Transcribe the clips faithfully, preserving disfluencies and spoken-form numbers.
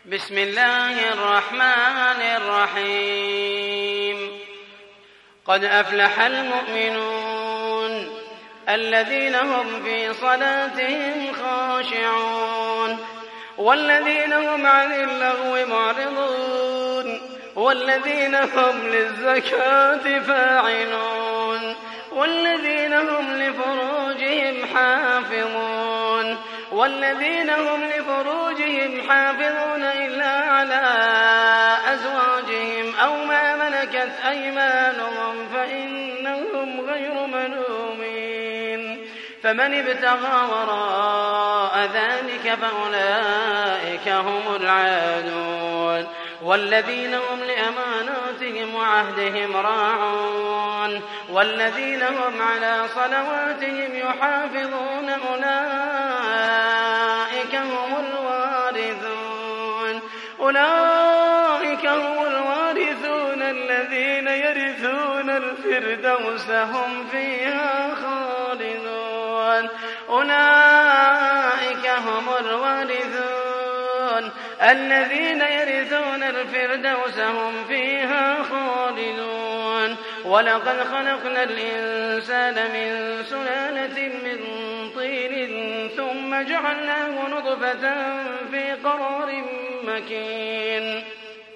بسم الله الرحمن الرحيم. قد أفلح المؤمنون الذين هم في صلاتهم خاشعون والذين هم عن اللغو معرضون والذين هم للزكاة فاعلون والذين هم لفروجهم حافظون والذين هم لفروجهم حافظون إلا على أزواجهم أو ما ملكت أيمانهم فإنهم غير ملومين. فمن ابتغى وراء ذلك فأولئك هم العادون. والذين هم لأماناتهم وعهدهم راعون والذين هم على صلواتهم يحافظون أولئك هم الوارثون أولئك هم الوارثون الذين يرثون الفردوس هم فيها خالدون أولئك هم الوارثون الذين يرثون الفردوس هم فيها خالدون. ولقد خلقنا الإنسان من سلالة من طين ثم جعلناه نطفة في قرار مكين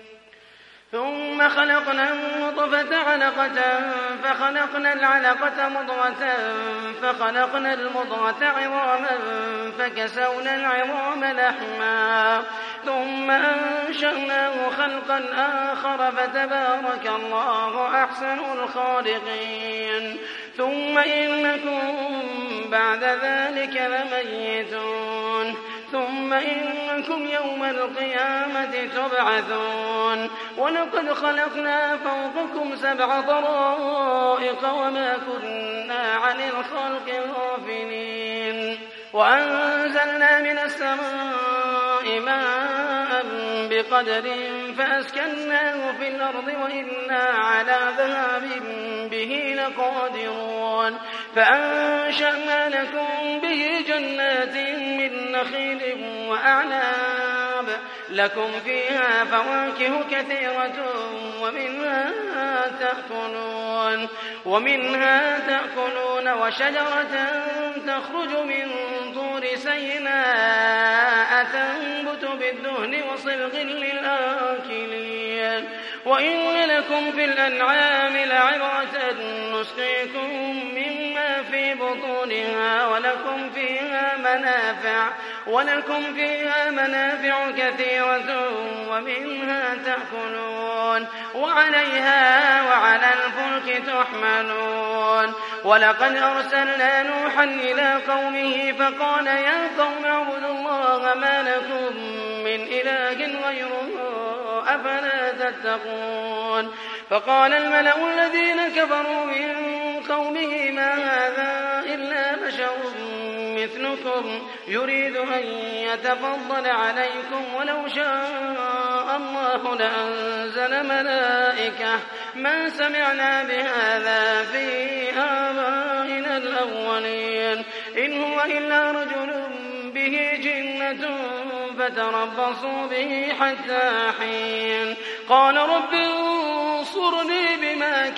ثم خلقنا النطفة علقة فخلقنا العلقة مضغة فخلقنا المضغة عظاما فكسونا العظام لحما ثم أنشأناه خلقا آخر فتبارك الله أحسن الخالقين. ثم إنكم بعد ذلك لميتون ثم إنكم يوم القيامة تبعثون. ولقد خلقنا فوقكم سبع طرائق وما كنا عن الخلق غافلين وأنزلنا من السماء ماء بقدر فأسكناه في الأرض وإنا على ذهاب به لقادرون. فأنشأنا لكم به جنات من نخيل وأعناب لكم فيها فواكه كثيرة ومنها تأكلون ومنها تأكلون وشجرة تخرج من طور سيناء تنبت بالدهن وصبغ للآكلين. وإن لكم في الأنعام لعبرة نسقيكم مما في بطونها ولكم فيها منافع ولكم فيها منافع كثيرة ومنها تأكلون وعليها وعلى الفلك تحملون. ولقد أرسلنا نوحا إلى قومه فقال يا قوم اعبدوا الله ما لكم من إله غيره أفلا تتقون. فقال الملأ الذين كفروا من قومه ما هذا إلا بشر مثلكم يريد أن يتفضل عليكم ولو شاء الله لأنزل ملائكة ما سمعنا بهذا في آبائنا الأولين إن هو إلا رجل به جنة فتربصوا به حتى حين. قال رب انصرني بما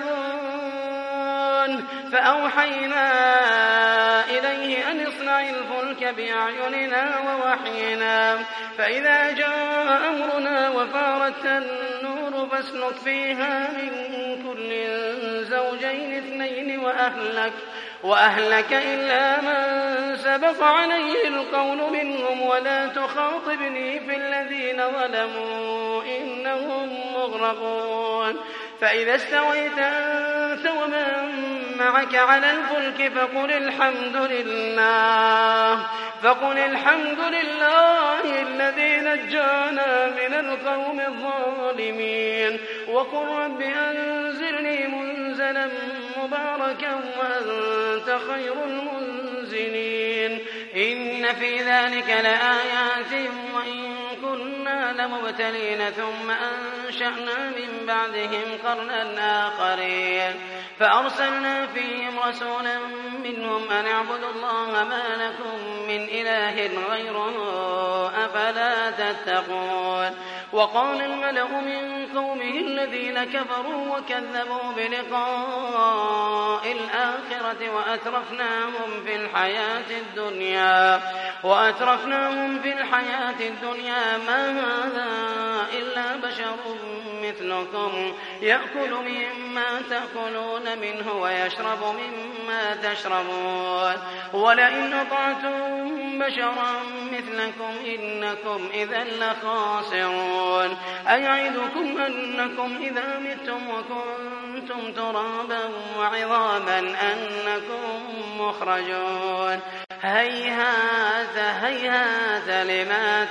كذبون فأوحينا إليه أن اصنع الفلك بأعيننا ووحينا فإذا جاء أمرنا وفارت النور فاسلك فيها من كل زوجين اثنين وأهلك وأهلك إلا من سبق عليه القول منهم ولا تخاطبني في الذين ظلموا إنهم مغرقون. فإذا استويت أنت ومن معك على الفلك فقل الحمد لله فقل الحمد لله الذي نجانا من القوم الظالمين وقل رب أنزلني منزلا مباركا وأنت خير المنزلين. إن في ذلك لآيات وإن كنا لمبتلين ثم أنشأنا من بعدهم قرنا آخرين فأرسلنا فيهم رسولا منهم أن اعبدوا الله ما لكم من إله غيره أفلا تتقون وقال الملأ من قومه الذين كفروا وكذبوا بلقاء الآخرة وأترفناهم في الحياة الدنيا وأترفناهم في الحياة الدنيا ما هذا إلا بشر مثلكم يأكل مما تأكلون منه ويشرب مما تشربون ولئن أطعتم بشرا مثلكم إنكم إذا لخاسرون أيعدكم أنكم إذا متم وكنتم ترابا وعظاما أنكم مخرجون هيهات هيهات لما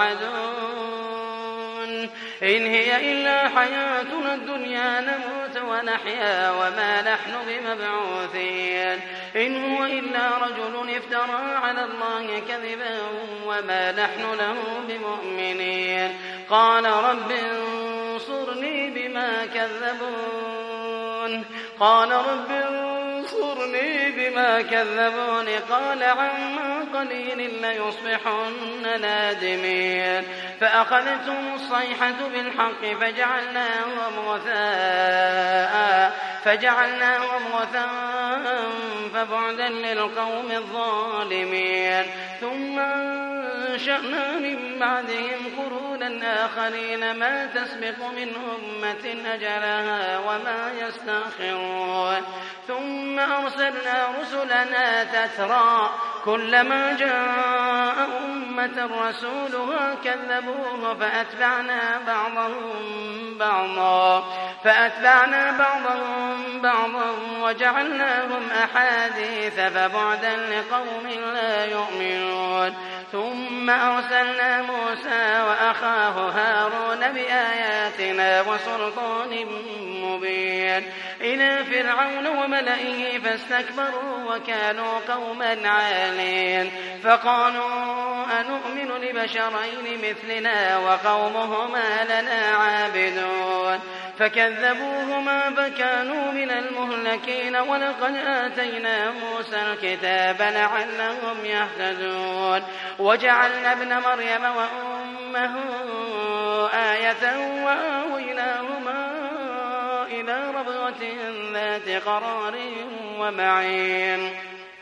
توعدون إن هي إلا حياتنا الدنيا نموت ونحيا وما نحن بمبعوثين إن هو إلا رجل افترى على الله كذبا وما نحن له بمؤمنين قال رب انصرني بما كذبون قال رب انصرني بما كذبون قال عما قليل ليصبحن نادمين فأخذتهم الصيحة بالحق فجعلناهم غثاء فجعلناهم غثاء فبعدا للقوم الظالمين ثم أنشأنا من بعدهم قرونا آخرين ما تسبق من أمة أجلها وما يستأخرون ثم أرسلنا رسلنا تترى كلما جاء أمة رسولها كذبوه فأتبعنا بعضهم بعضا فأتبعنا بعضهم بعضا وجعلناهم أحاديث فبعدا لقوم لا يؤمنون ثم أرسلنا موسى وأخاه هارون بآياتنا وسلطان مبين إلى فرعون وملئه فاستكبروا وكانوا قوما عالين فقالوا أنؤمن لبشرين مثلنا وقومهما لنا عابدون فكذبوهما فكانوا من المهلكين ولقد آتينا موسى الكتاب لعلهم يهتدون وجعلنا ابن مريم وأمه آية وآويناهما إلى ربوة ذات قرار ومعين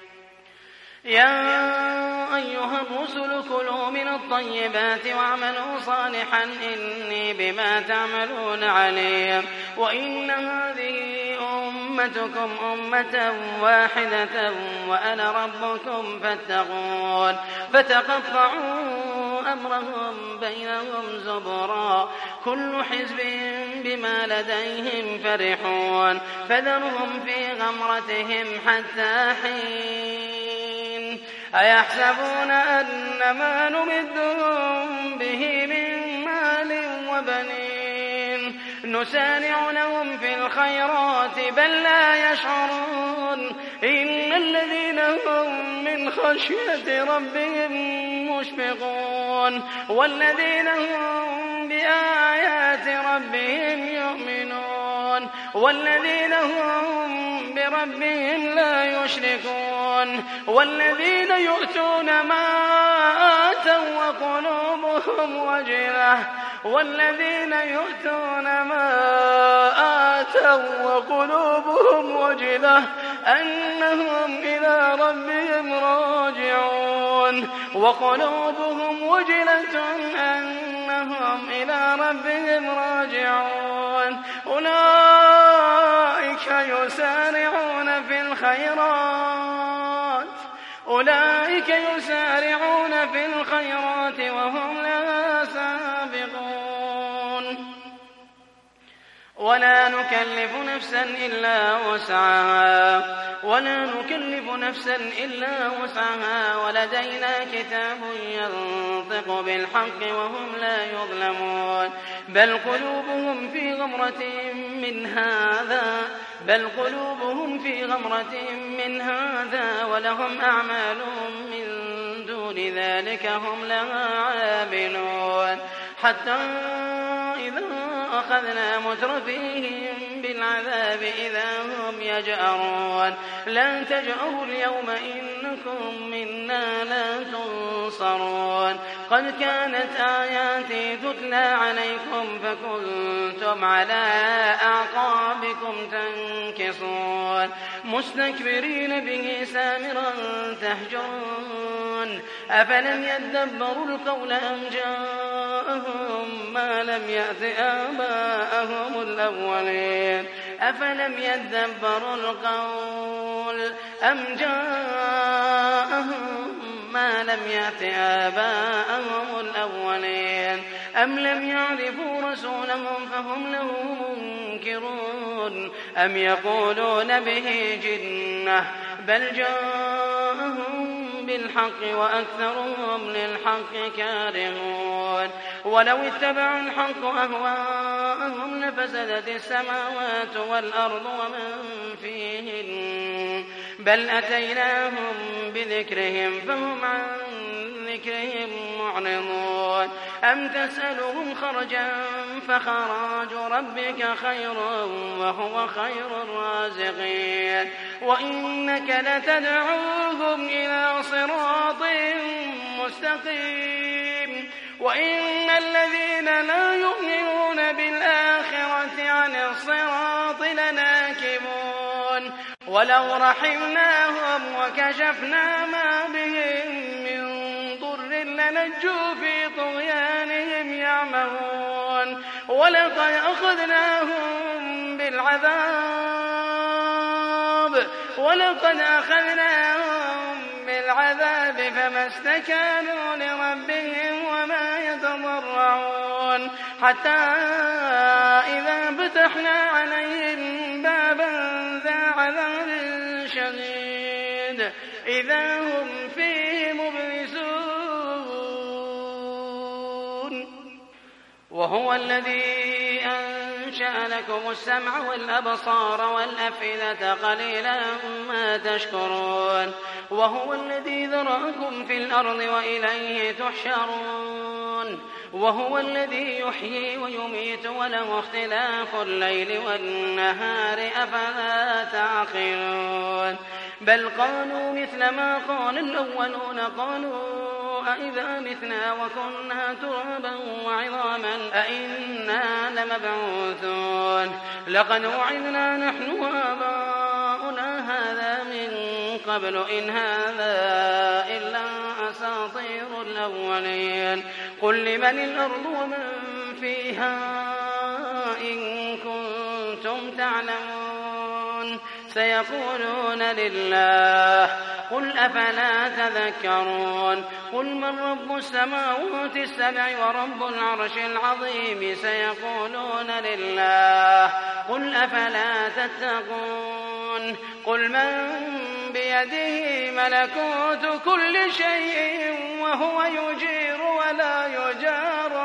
يا أيها الرسل كلوا من الطيبات واعملوا صالحا إني بما تعملون عليم وإن هذه أمتكم أمة واحدة وأنا ربكم فاتقون فتقطعوا أمرهم بينهم زبرا كل حزب بما لديهم فرحون فذرهم في غمرتهم حتى حين أيحسبون أن ما نمدهم به من مال وبنين نسارع لهم في الخيرات بل لا يشعرون إن الذين هم من خشية ربهم مشفقون والذين هم بآيات ربهم يؤمنون والذين هم بربهم لا يشركون والذين يؤتون ما آتوا وقلوبهم وجلة والذين يؤتون ما آتوا وقلوبهم وجلة أنهم إلى ربهم راجعون وقلوبهم وجلة أنهم إلى ربهم راجعون أولئك يسارعون في الخيرات أولئك يسارعون في الخيرات وهم لا سابقون ولا نكلف نفسا إلا وسعها ولا نكلف نفسا إلا وسعها ولدينا كتاب ينطق بالحق وهم لا يظلمون بل قلوبهم في غمرة من هذا بل قلوبهم في غمرة من هذا ولهم أعمال من دون ذلك هم لها عاملون حتى إذا أخذنا مترفيهم بالعذاب إذا هم يجأرون لا تجأروا اليوم إنكم منا لا تنصرون قد كانت آياتي تتلى عليكم فكنتم على أعقابكم تنكصون مستكبرين به سامرا تهجرون أفلم يدبروا القول أم جاءهم ما لم يأت آباءهم الأولين أفلم يدبروا القول أم جاءهم ما لم يأت آباءهم الأولين أم لم يعرفوا رسولهم فهم له منكرون أم يقولون به جنة بل جاءهم بالحق وأكثرهم للحق كارهون ولو اتبعوا الحق أهواءهم لفسدت السماوات والأرض ومن فيهن بل أتيناهم بذكرهم فهم عن ذكرهم معرضون أم تسألهم خرجا فخراج ربك خير وهو خير الرازقين وإنك لتدعوهم إلى صراط مستقيم وإن الذين لا يؤمنون بالآخرة عن الصراط لناكبون ولو رحمناهم وكشفنا ما بهم من ضر لنجوا في طغيانهم يعمهون ولقد أخذناهم بالعذاب ولقد أخذناهم بالعذاب فما استكانوا لربهم وما يتضرعون حتى إذا فتحنا عليهم بابا ذا عذاب شديد إذا هم فيه مبلسون وهو الذي أنشأ لكم السمع والأبصار والأفئدة قليلا ما تشكرون وهو الذي ذرأكم في الأرض وإليه تحشرون وهو الذي يحيي ويميت وله اختلاف الليل والنهار أفلا تعقلون بل قالوا مثل ما قال الأولون قالوا أئذا متنا وكنا ترابا وعظاما أئنا لمبعوثون لقد وعدنا نحن وآباؤنا هذا من قبل إن هذا إلا أساطير الأولين قل لمن الأرض ومن فيها إن كنتم تعلمون سيقولون لله قل أفلا تذكرون قل من رب السماوات السبع ورب العرش العظيم سيقولون لله قل أفلا تتقون قل من بيده ملكوت كل شيء وهو يجير ولا يجار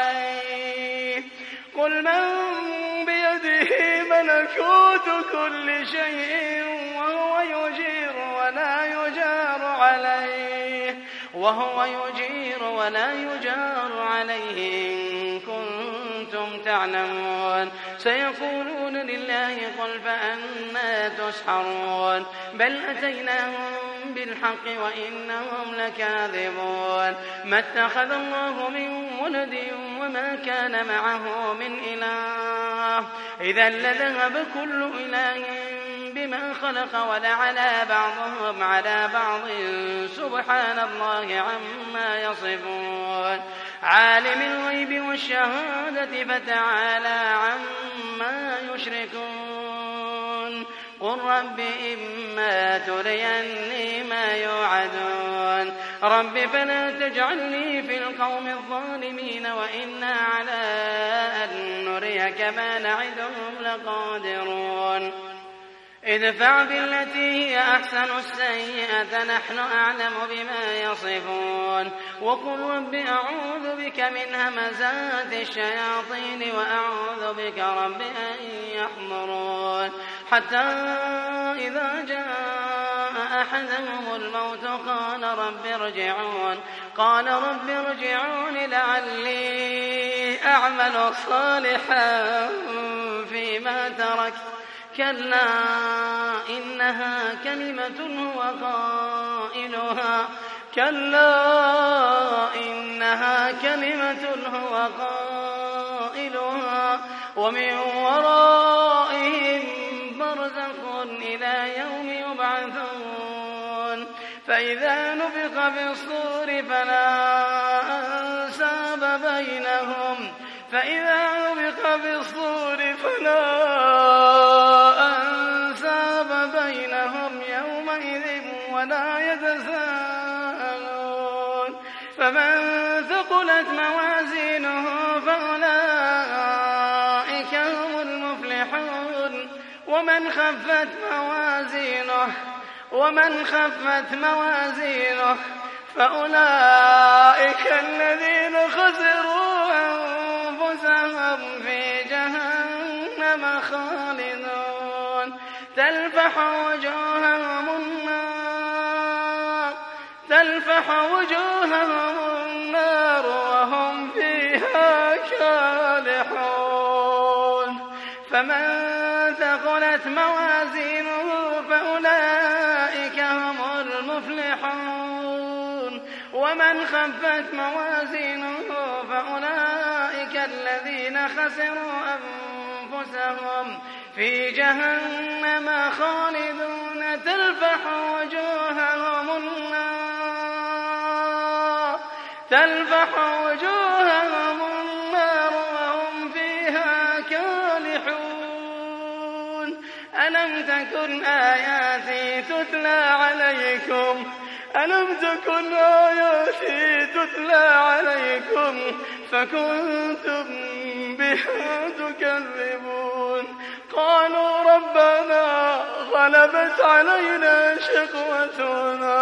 عليه قل من بيده ملكوت كل شيء وهو يجير ولا يجار عليه وهو يجير ولا يجار عليه إن كنتم تعلمون سيقولون لله قل فأنى تسحرون بل أتيناهم بالحق وإنهم لكاذبون ما اتخذ الله من ولد وما كان معه من إله إذا لذهب كل إله بما خلق ولعلى بعضهم على بعض سبحان الله عما يصفون عالم الغيب والشهادة فتعالى عما يشركون قل رب إما تريني ما يوعدون رب فلا تجعلني في القوم الظالمين وإنا على أن نريك ما نعدهم لقادرون ادفع بالتي هي أحسن السيئة نحن أعلم بما يصفون وقل رب أعوذ بك من همزات الشياطين وأعوذ بك رب أن يحضرون حتى إذا جاء أحدهم الموت قال رب ارجعون قال رب ارجعون لعلي يعمل صالحا فيما ترك كلا إنها كلمة هو قائلها كلا إنها كلمة هو قائلها ومن ورائهم برزخ إلى يوم يبعثون فإذا نفخ في الصور فلا أنساب بينهم فإذا نفخ في الصور فلا أنساب بينهم يومئذ ولا يتساءلون فمن ثقلت موازينه فأولئك هم المفلحون ومن خفت موازينه ومن خفت موازينه فأولئك الذين خسروا أنفسهم في جهنم خالدون تلفح وجوههم النار تلفح وجوههم النار وهم فيها كالحون فمن ثقلت موازينه فأولئك هم المفلحون ومن خفت موازينه فأولئك الذين خسروا أنفسهم في جهنم خالدون تلفح وجوههم النار تلفح وجوههم النار وهم فيها كالحون ألم تكن آياتي تتلى عليكم ألم تكن آياتي تتلى عليكم فكنتم بها تكذبون قالوا ربنا غلبت علينا شقوتنا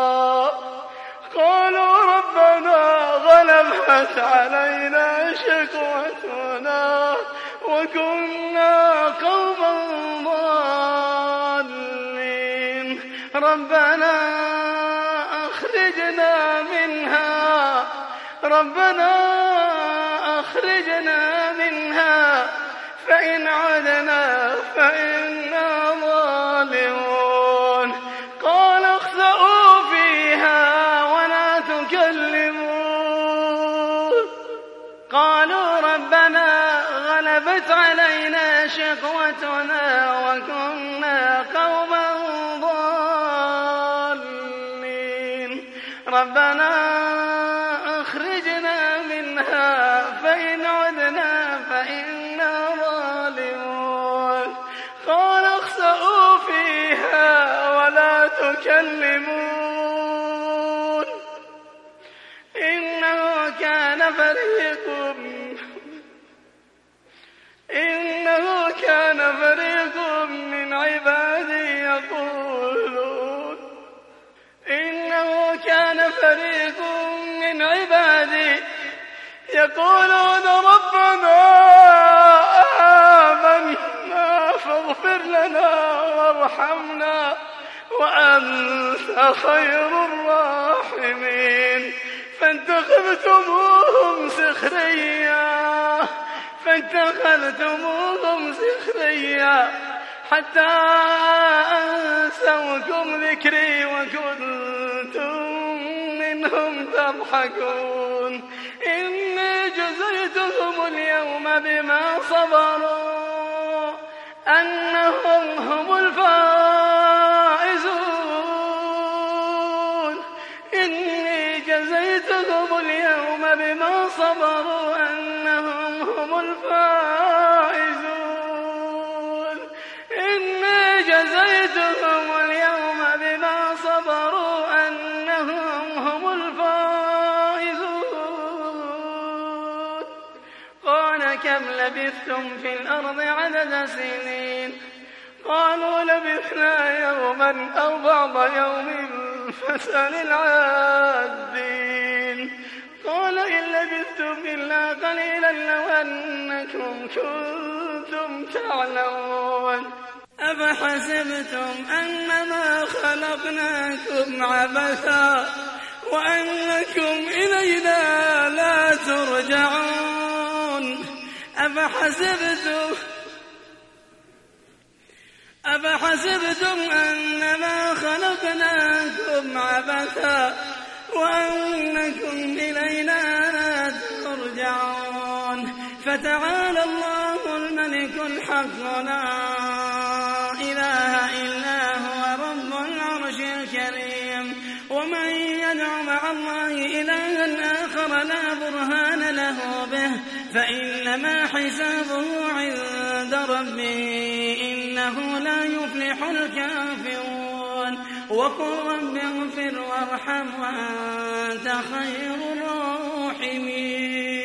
قالوا ربنا غلبت علينا شقوتنا وكنا قوما ضالين ربنا أخرجنا منها ربنا أخرجنا منها فإن عدنا فإنا ظالمون قال اخسئوا فيها ولا تكلمون قالوا ربنا غلبت علينا شقوتنا وكنا قوما ضالين ربنا أخرجنا منها فإن عدنا فإنا ظالمون قال اخسئوا فيها ولا تكلمون إنه كان فريق إنه كان فريق من عبادي يقولون إنه كان فريق من عبادي يقولون ربنا آمنا فاغفر لنا وارحمنا وأنت خير الراحمين فاتخذتموهم سخريا فاتخذتموهم سخريا حتى أنسوكم ذكري وكنتم منهم تضحكون إني جزيتهم اليوم بما صبروا أنهم هم الفائزون إني جزيتهم اليوم بما صبروا أنهم هم الفائزون إني جزيتهم اليوم بما صبروا أنهم هم الفائزون قال كم لبثتم في الأرض عدد سنين قالوا لبثنا يوما أو بعض يوم فاسأل العادين قال إن لبثتم إلا قليلا لو أنكم كنتم تعلمون أفحسبتم أنما خلقناكم عبثا وأنكم إلينا لا ترجعون أفحسبتم أفحسبتم أنما خلقناكم عبثا وأنكم إلينا لا ترجعون فتعالى الله الملك الحق لا إله إلا هو رب العرش الكريم ومن يدع مع الله إلها آخر لا برهان له به فإنما حسابه عند ربه إنه لا يفلح الكافرون وقل رب اغفر وارحم وأنت خير الراحمين.